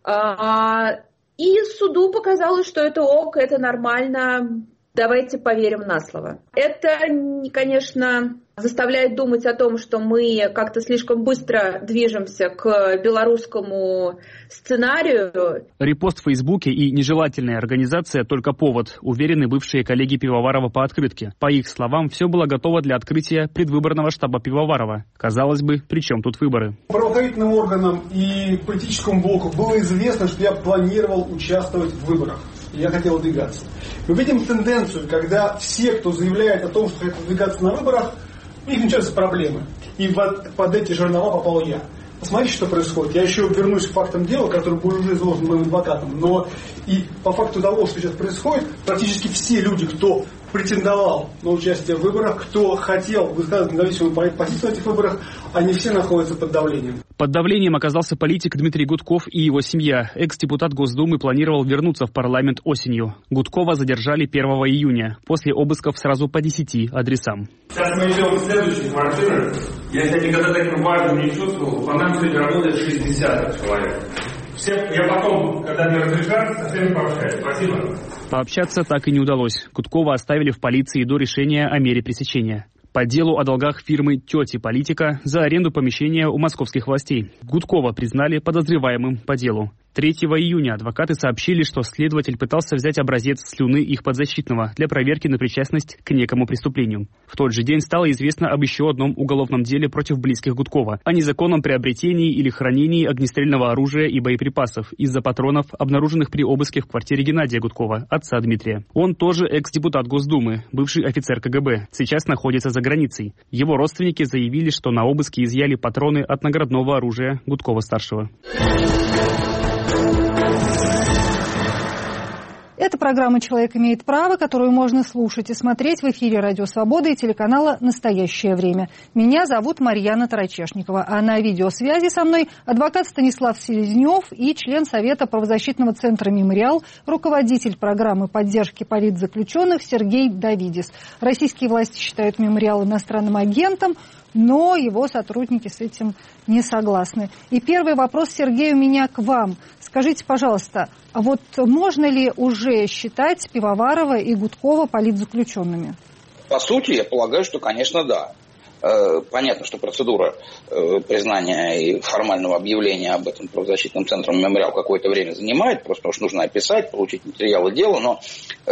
и суду показалось, что это ок, это нормально. Давайте поверим на слово. Это, конечно, заставляет думать о том, что мы как-то слишком быстро движемся к белорусскому сценарию. Репост в Фейсбуке и нежелательная организация только повод, уверены бывшие коллеги Пивоварова по открытке. По их словам, все было готово для открытия предвыборного штаба Пивоварова. Казалось бы, при чем тут выборы? Правоохранительным органам и политическому блоку было известно, что я планировал участвовать в выборах. Я хотел выдвигаться. Мы видим тенденцию, когда все, кто заявляет о том, что хотят выдвигаться на выборах, у них начинаются проблемы. И под эти жернова попал я. Посмотрите, что происходит. Я еще вернусь к фактам дела, которые были уже изложены моим адвокатом. Но и по факту того, что сейчас происходит, практически все люди, кто претендовал на участие в выборах, кто хотел высказывать независимую позицию на этих выборах, они все находятся под давлением. Под давлением оказался политик Дмитрий Гудков и его семья. Экс-депутат Госдумы планировал вернуться в парламент осенью. Гудкова задержали 1 июня, после обысков сразу по 10 адресам. Сейчас мы идем в следующую квартиру. Я себя никогда таким важным не чувствовал. По нам сегодня работает 60 человек. Я потом, когда мне разрешат, со всеми пообщаюсь. Спасибо. Пообщаться так и не удалось. Гудкова оставили в полиции до решения о мере пресечения. По делу о долгах фирмы «Тети Политика» за аренду помещения у московских властей. Гудкова признали подозреваемым по делу. 3 июня адвокаты сообщили, что следователь пытался взять образец слюны их подзащитного для проверки на причастность к некому преступлению. В тот же день стало известно об еще одном уголовном деле против близких Гудкова о незаконном приобретении или хранении огнестрельного оружия и боеприпасов из-за патронов, обнаруженных при обыске в квартире Геннадия Гудкова, отца Дмитрия. Он тоже экс-депутат Госдумы, бывший офицер КГБ, сейчас находится за границей. Его родственники заявили, что на обыске изъяли патроны от наградного оружия Гудкова-старшего. Это программа «Человек имеет право», которую можно слушать и смотреть в эфире «Радио Свобода» и телеканала «Настоящее время». Меня зовут Марьяна Тарачешникова, а на видеосвязи со мной адвокат Станислав Селезнев и член Совета правозащитного центра «Мемориал», руководитель программы поддержки политзаключенных Сергей Давидис. Российские власти считают «Мемориал» иностранным агентом, но его сотрудники с этим не согласны. И первый вопрос, Сергей, у меня к вам. Скажите, пожалуйста, а вот можно ли уже считать Пивоварова и Гудкова политзаключенными? По сути, я полагаю, что, конечно, да. Понятно, что процедура признания и формального объявления об этом правозащитным центром «Мемориал» какое-то время занимает, просто уж нужно описать, получить материалы дела, но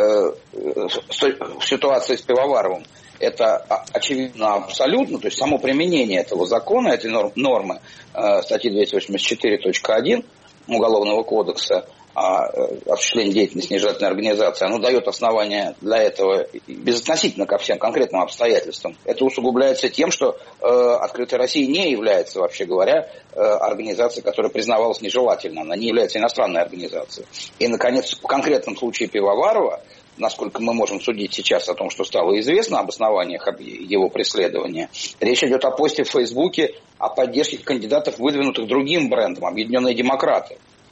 в ситуации с Пивоваровым это очевидно абсолютно, то есть само применение этого закона, этой нормы статьи 284.1 Уголовного кодекса о осуществлении деятельности нежелательной организации, оно дает основания для этого безотносительно ко всем конкретным обстоятельствам. Это усугубляется тем, что «Открытая Россия» не является, вообще говоря, организацией, которая признавалась нежелательно. Она не является иностранной организацией. И, наконец, в конкретном случае Пивоварова, насколько мы можем судить сейчас о том, что стало известно об основаниях его преследования, речь идет о посте в Фейсбуке о поддержке кандидатов, выдвинутых другим брендом, «Объединенные демократы».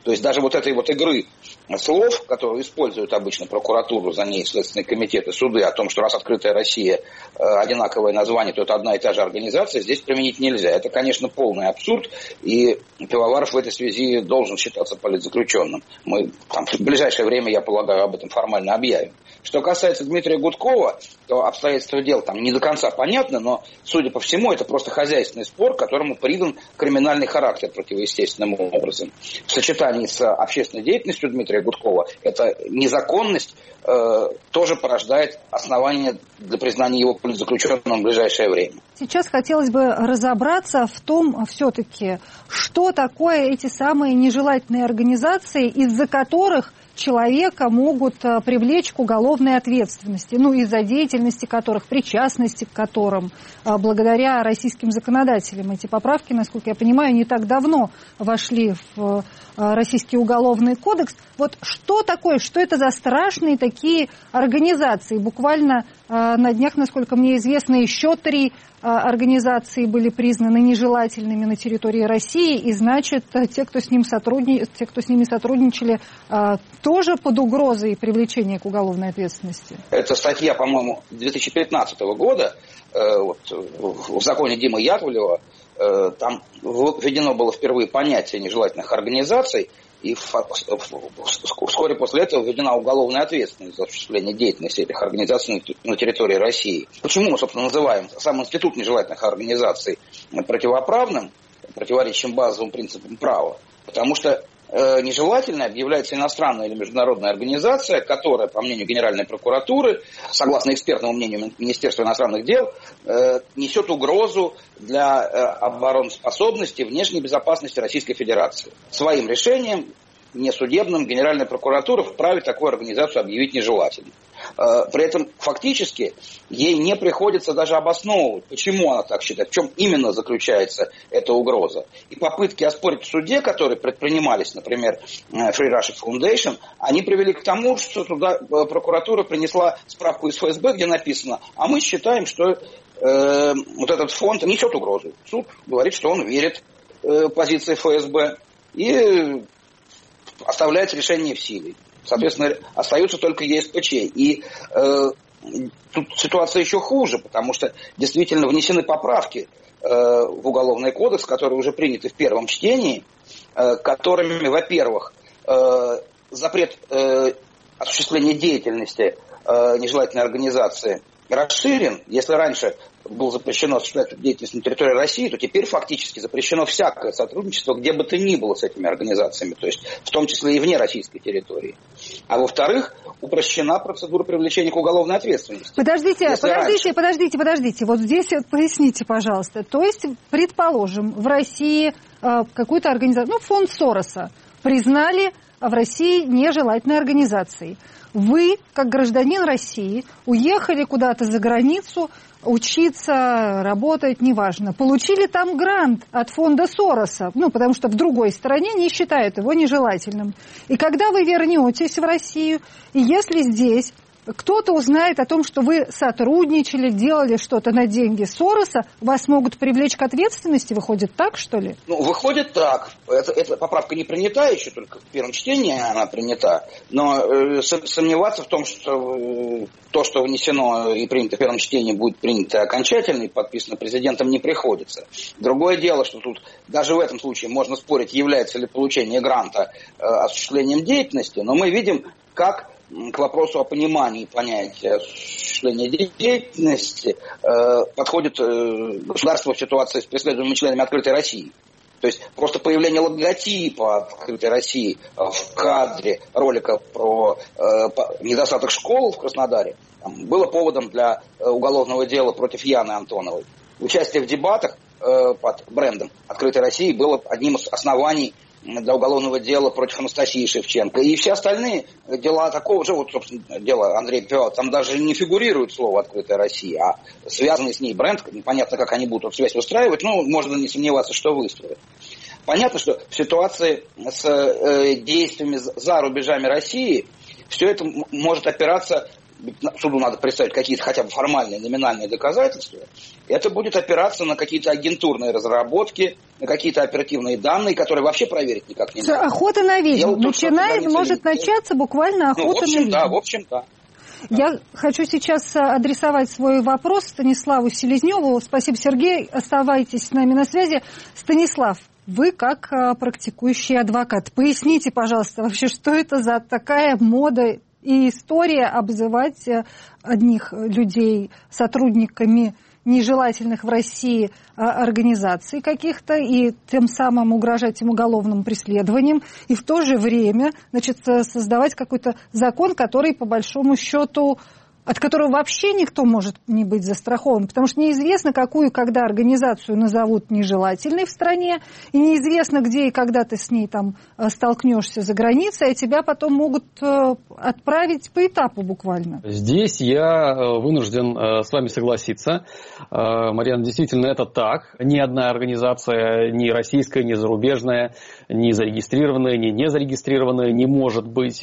То есть даже вот этой вот игры слов, которую используют обычно прокуратуру, за ней следственные комитеты, суды, о том, что раз «Открытая Россия» одинаковое название, то это одна и та же организация, здесь применить нельзя. Это, конечно, полный абсурд, и Пивоваров в этой связи должен считаться политзаключенным. Мы там, в ближайшее время, я полагаю, об этом формально объявим. Что касается Дмитрия Гудкова, то обстоятельства дела там не до конца понятны, но, судя по всему, это просто хозяйственный спор, которому придан криминальный характер противоестественным образом. В сочетании с общественной деятельностью Дмитрия Гудкова эта незаконность тоже порождает основания для признания его политзаключенным в ближайшее время. Сейчас хотелось бы разобраться в том, все-таки, что такое эти самые нежелательные организации, из-за которых человека могут привлечь к уголовной ответственности, из-за деятельности которых, причастности к которым, благодаря российским законодателям. Эти поправки, насколько я понимаю, не так давно вошли в Российский уголовный кодекс. Вот что такое, что это за страшные такие организации? Буквально на днях, насколько мне известно, еще 3 организации были признаны нежелательными на территории России, и значит, те, кто с ними сотрудничали, тоже под угрозой привлечения к уголовной ответственности. Это статья, по-моему, 2015 года, в законе Димы Яковлева, там введено было впервые понятие нежелательных организаций, и вскоре после этого введена уголовная ответственность за осуществление деятельности этих организаций на территории России. Почему мы, собственно, называем сам институт нежелательных организаций противоправным, противоречащим базовым принципам права? Потому что нежелательной объявляется иностранная или международная организация, которая, по мнению Генеральной прокуратуры, согласно экспертному мнению Министерства иностранных дел, несет угрозу для обороноспособности, внешней безопасности Российской Федерации. Своим решением, несудебным, Генеральная прокуратура вправе такую организацию объявить нежелательной. При этом фактически ей не приходится даже обосновывать, почему она так считает, в чем именно заключается эта угроза. И попытки оспорить в суде, которые предпринимались, например, Free Russia Foundation, они привели к тому, что туда прокуратура принесла справку из ФСБ, где написано: а мы считаем, что вот этот фонд несет угрозу. Суд говорит, что он верит позиции ФСБ и оставляет решение в силе. Соответственно, остаются только ЕСПЧ. И тут ситуация еще хуже, потому что действительно внесены поправки в Уголовный кодекс, которые уже приняты в первом чтении, которыми, во-первых, запрет осуществления деятельности нежелательной организации расширен. Если раньше было запрещено осуществлять деятельность на территории России, то теперь фактически запрещено всякое сотрудничество, где бы то ни было с этими организациями, то есть в том числе и вне российской территории. А во-вторых, упрощена процедура привлечения к уголовной ответственности. Подождите. Вот здесь поясните, пожалуйста. То есть, предположим, в России какую-то организацию, фонд Сороса, признали в России нежелательной организацией. Вы, как гражданин России, уехали куда-то за границу, учиться, работать, неважно. Получили там грант от фонда Сороса, потому что в другой стране не считают его нежелательным. И когда вы вернетесь в Россию, и если здесь кто-то узнает о том, что вы сотрудничали, делали что-то на деньги Сороса, вас могут привлечь к ответственности? Выходит так, что ли? Выходит так. Эта поправка не принята еще, только в первом чтении она принята. Но сомневаться в том, что то, что внесено и принято в первом чтении, будет принято окончательно и подписано президентом, не приходится. Другое дело, что тут даже в этом случае можно спорить, является ли получение гранта осуществлением деятельности, но мы видим, как к вопросу о понимании понятия осуществления деятельности подходит государство в ситуации с преследуемыми членами «Открытой России». То есть просто появление логотипа «Открытой России» в кадре ролика про недостаток школ в Краснодаре было поводом для уголовного дела против Яны Антоновой. Участие в дебатах под брендом «Открытой России» было одним из оснований для уголовного дела против Анастасии Шевченко. И все остальные дела такого же, собственно, дело Андрея Пивоварова, там даже не фигурирует слово «Открытая Россия», а связанный с ней бренд, непонятно, как они будут эту связь устраивать, можно не сомневаться, что выстроят. Понятно, что в ситуации с действиями за рубежами России все это может опираться суду надо представить какие-то хотя бы формальные, номинальные доказательства, это будет опираться на какие-то агентурные разработки, на какие-то оперативные данные, которые вообще проверить никак нельзя. Охота на ведьм. Может начаться буквально охота на ведьм. Да, в общем, да. Я хочу сейчас адресовать свой вопрос Станиславу Селезневу. Спасибо, Сергей. Оставайтесь с нами на связи. Станислав, вы как практикующий адвокат, поясните, пожалуйста, вообще, что это за такая мода и история обзывать одних людей сотрудниками нежелательных в России организаций каких-то и тем самым угрожать им уголовным преследованием, и в то же время, значит, создавать какой-то закон, который, по большому счету, от которого вообще никто может не быть застрахован, потому что неизвестно, какую и когда организацию назовут нежелательной в стране, и неизвестно, где и когда ты с ней там столкнешься за границей, а тебя потом могут отправить по этапу буквально. Здесь я вынужден с вами согласиться. Марьяна, действительно, это так. Ни одна организация, ни российская, ни зарубежная, ни зарегистрированная, ни незарегистрированная не может быть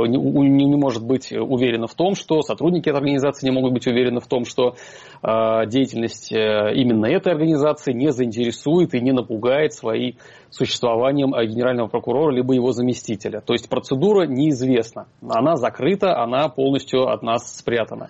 уверена в том, что сотрудники этой организации не могут быть уверены в том, что деятельность именно этой организации не заинтересует и не напугает своим существованием генерального прокурора либо его заместителя. То есть процедура неизвестна. Она закрыта, она полностью от нас спрятана.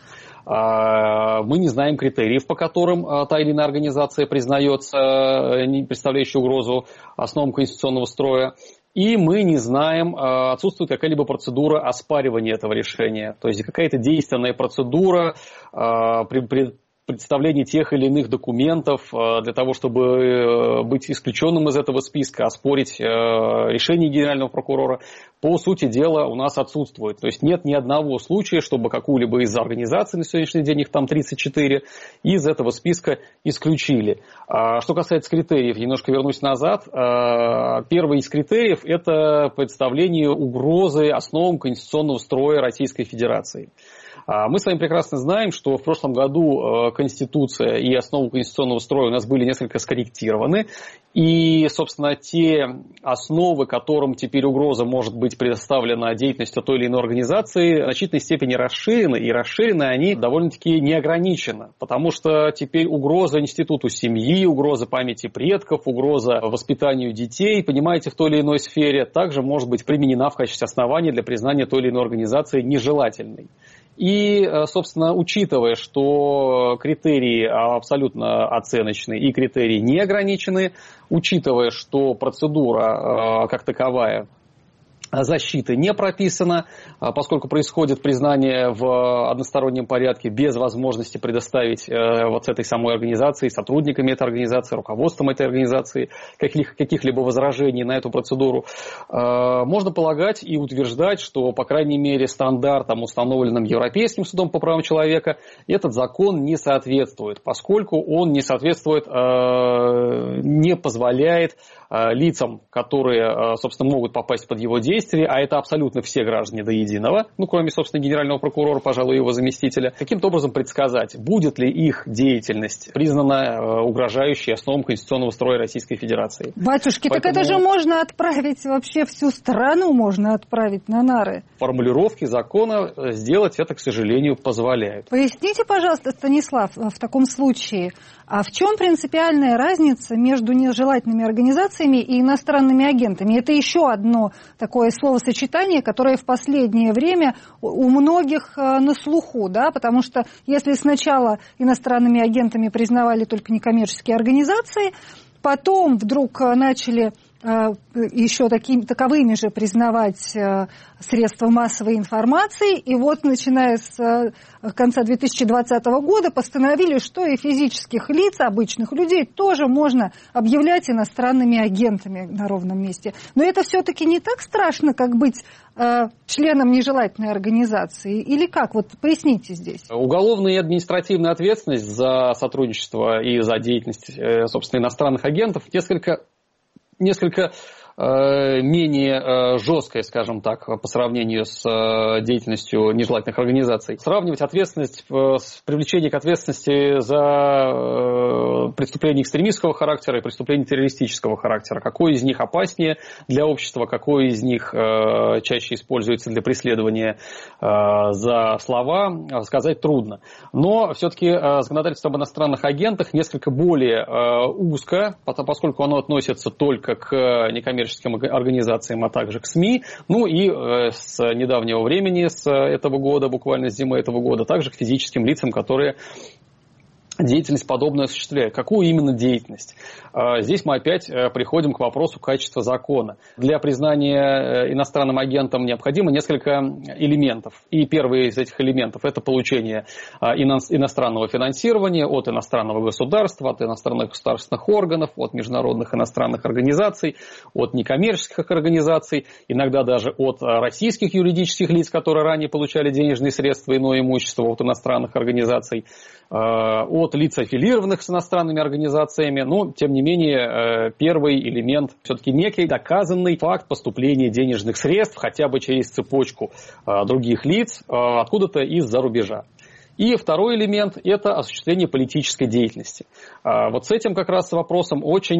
Мы не знаем критериев, по которым та или иная организация признается не представляющей угрозу основам конституционного строя. И мы не знаем, отсутствует какая-либо процедура оспаривания этого решения. То есть какая-то действенная процедура представление тех или иных документов для того, чтобы быть исключенным из этого списка, оспорить решение генерального прокурора, по сути дела у нас отсутствует. То есть нет ни одного случая, чтобы какую-либо из организаций, на сегодняшний день их там 34, из этого списка исключили. Что касается критериев, немножко вернусь назад. Первый из критериев – это представление угрозы основам конституционного строя Российской Федерации. Мы с вами прекрасно знаем, что в прошлом году Конституция и основы конституционного строя у нас были несколько скорректированы. И, собственно, те основы, которым теперь угроза может быть предоставлена деятельностью той или иной организации, в значительной степени расширены. И расширены они довольно-таки неограниченно. Потому что теперь угроза институту семьи, угроза памяти предков, угроза воспитанию детей, понимаете, в той или иной сфере, также может быть применена в качестве основания для признания той или иной организации нежелательной. И, собственно, учитывая, что критерии абсолютно оценочные и критерии неограниченные, учитывая, что процедура как таковая защиты не прописана, поскольку происходит признание в одностороннем порядке без возможности предоставить вот с этой самой организацией, сотрудниками этой организации, руководством этой организации каких-либо возражений на эту процедуру. Можно полагать и утверждать, что, по крайней мере, стандартам, установленным Европейским судом по правам человека, этот закон не соответствует, поскольку он не соответствует, не позволяет лицам, которые, собственно, могут попасть под его действие, а это абсолютно все граждане до единого, ну, кроме, собственно, генерального прокурора, пожалуй, его заместителя, каким-то образом предсказать, будет ли их деятельность признана угрожающей основам конституционного строя Российской Федерации. Батюшки, поэтому... так это же можно отправить вообще всю страну, можно отправить на нары. Формулировки закона сделать это, к сожалению, позволяют. Поясните, пожалуйста, Станислав, в таком случае, а в чем принципиальная разница между нежелательными организациями и иностранными агентами? Это еще одно такое словосочетание, которое в последнее время у многих на слуху, да, потому что если сначала иностранными агентами признавали только некоммерческие организации, потом вдруг начали еще таковыми же признавать средства массовой информации. И вот, начиная с конца 2020 года, постановили, что и физических лиц, обычных людей, тоже можно объявлять иностранными агентами на ровном месте. Но это все-таки не так страшно, как быть членом нежелательной организации? Или как? Вот поясните здесь. Уголовная и административная ответственность за сотрудничество и за деятельность, собственно, иностранных агентов несколько менее жесткое, скажем так, по сравнению с деятельностью нежелательных организаций. Сравнивать ответственность, привлечение к ответственности за преступления экстремистского характера и преступления террористического характера. Какой из них опаснее для общества, какой из них чаще используется для преследования за слова, сказать трудно. Но все-таки законодательство об иностранных агентах несколько более узко, поскольку оно относится только к некоммерческим организациям, а также к СМИ, ну и с недавнего времени, с этого года, буквально с зимы этого года, также к физическим лицам, которые деятельность подобную осуществляют. Какую именно деятельность? Здесь мы опять приходим к вопросу качества закона. Для признания иностранным агентом необходимо несколько элементов. И первый из этих элементов – это получение иностранного финансирования от иностранного государства, от иностранных государственных органов, от международных иностранных организаций, от некоммерческих организаций, иногда даже от российских юридических лиц, которые ранее получали денежные средства и иное имущество от иностранных организаций, от лиц, аффилированных с иностранными организациями, но, тем не менее, первый элемент все-таки некий доказанный факт поступления денежных средств хотя бы через цепочку других лиц откуда-то из-за рубежа. И второй элемент – это осуществление политической деятельности. Вот с этим как раз вопросом очень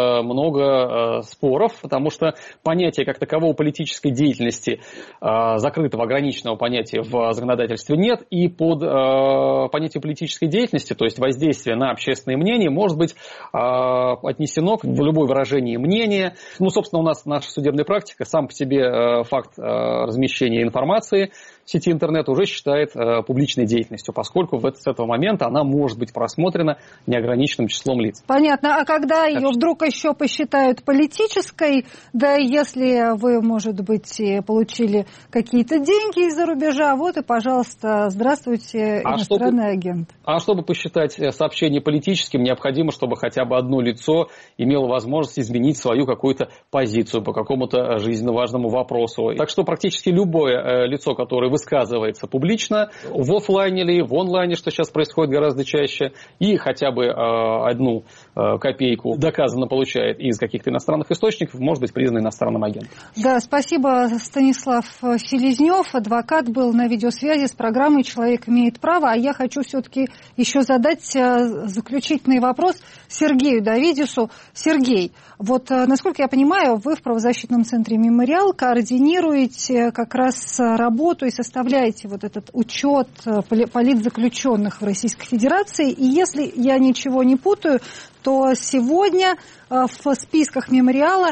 много споров, потому что понятия как такового политической деятельности, закрытого, ограниченного понятия в законодательстве нет, и под понятие политической деятельности, то есть воздействие на общественное мнение, может быть отнесено в любое выражение мнения. Ну, собственно, у нас наша судебная практика, сам по себе факт размещения информации в сети интернет уже считает публичной деятельностью, поскольку с этого момента она может быть просмотрена неограниченным числом лиц. Понятно. А когда ее вдруг еще посчитают политической, да если вы, может быть, получили какие-то деньги из-за рубежа, вот и, пожалуйста, здравствуйте, иностранный агент. А чтобы посчитать сообщение политическим, необходимо, чтобы хотя бы одно лицо имело возможность изменить свою какую-то позицию по какому-то жизненно важному вопросу. Так что практически любое лицо, которое высказывается публично, в офлайне или в онлайне, что сейчас происходит гораздо чаще, и хотя бы одну копейку доказанно получает из каких-то иностранных источников, может быть признан иностранным агентом. Да, спасибо. Станислав Селезнев, адвокат, был на видеосвязи с программой «Человек имеет право». А я хочу все-таки еще задать заключительный вопрос Сергею Давидису. Сергей, вот, насколько я понимаю, вы в правозащитном центре «Мемориал» координируете как раз работу и составляете вот этот учет политзаключенных в Российской Федерации. И если я ничего не путаю, то сегодня в списках «Мемориала»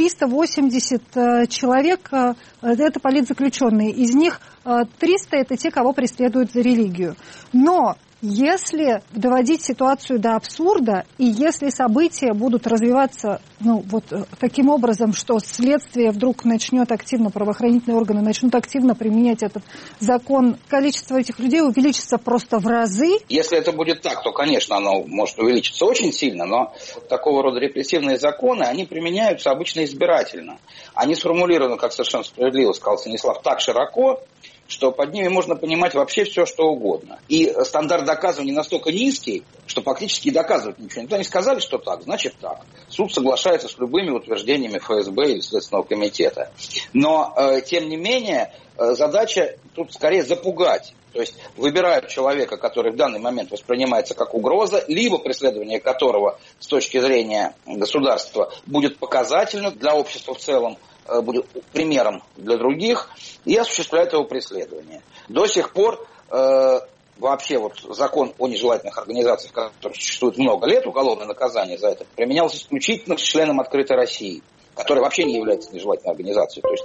380 человек – это политзаключенные. Из них 300 – это те, кого преследуют за религию. Но если доводить ситуацию до абсурда, и если события будут развиваться таким образом, что следствие вдруг начнет активно, правоохранительные органы начнут активно применять этот закон, количество этих людей увеличится просто в разы. Если это будет так, то, конечно, оно может увеличиться очень сильно, но такого рода репрессивные законы, они применяются обычно избирательно. Они сформулированы, как совершенно справедливо сказал Станислав, так широко, что под ними можно понимать вообще все, что угодно. И стандарт доказывания настолько низкий, что фактически доказывать ничего. Никто не сказали, что так, значит так. Суд соглашается с любыми утверждениями ФСБ или Следственного комитета. Но, тем не менее, задача тут скорее запугать. То есть выбирают человека, который в данный момент воспринимается как угроза, либо преследование которого с точки зрения государства будет показательно для общества в целом, будет примером для других, и осуществляет его преследование. До сих пор вообще закон о нежелательных организациях, который существует много лет, уголовное наказание за это, применялось исключительно к членам «Открытой России», которая вообще не является нежелательной организацией. То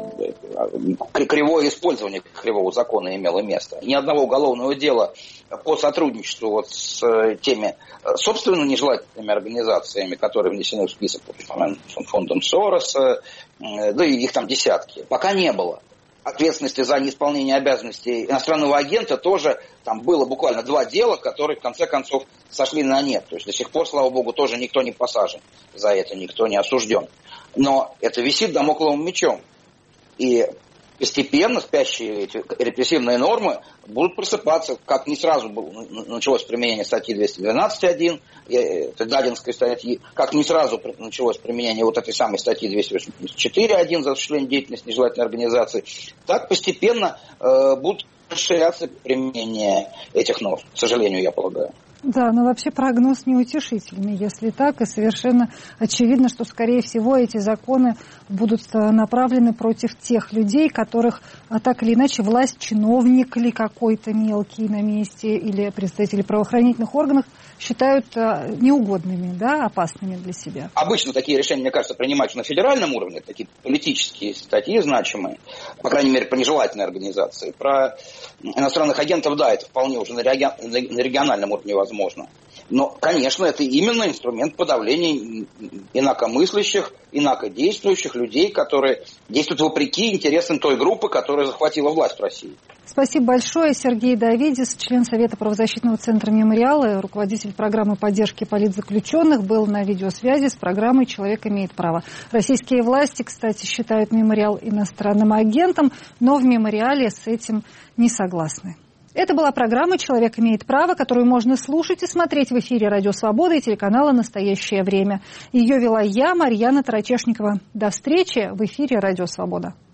есть кривое использование кривого закона имело место. Ни одного уголовного дела по сотрудничеству с теми собственно нежелательными организациями, которые внесены в список фондом Сороса, да и их там десятки, пока не было. Ответственности за неисполнение обязанностей иностранного агента тоже там было буквально 2 дела, которые в конце концов сошли на нет. То есть до сих пор, слава богу, тоже никто не посажен за это, никто не осужден. Но это висит дамокловым мечом. И постепенно спящие эти репрессивные нормы будут просыпаться, как не сразу началось применение статьи 212.1, Дадинской статьи, как не сразу началось применение вот этой самой статьи 284.1 за осуществление деятельности нежелательной организации, так постепенно будут расширяться применение этих норм, к сожалению, я полагаю. Да, но вообще прогноз неутешительный, если так, и совершенно очевидно, что, скорее всего, эти законы будут направлены против тех людей, которых так или иначе власть, чиновник или какой-то мелкий на месте, или представители правоохранительных органов считают неугодными, да, опасными для себя. Обычно такие решения, мне кажется, принимаются на федеральном уровне, такие политические статьи значимые, по крайней мере, по нежелательной организации. Про иностранных агентов, да, это вполне уже на региональном уровне возможно. Но, конечно, это именно инструмент подавления инакомыслящих, инакодействующих людей, которые действуют вопреки интересам той группы, которая захватила власть в России. Спасибо большое. Сергей Давидис, член Совета правозащитного центра «Мемориал», руководитель программы поддержки политзаключенных, был на видеосвязи с программой «Человек имеет право». Российские власти, кстати, считают «Мемориал» иностранным агентом, но в «Мемориале» с этим не согласны. Это была программа «Человек имеет право», которую можно слушать и смотреть в эфире «Радио Свобода» и телеканала «Настоящее время». Ее вела я, Марьяна Тарачешникова. До встречи в эфире «Радио Свобода».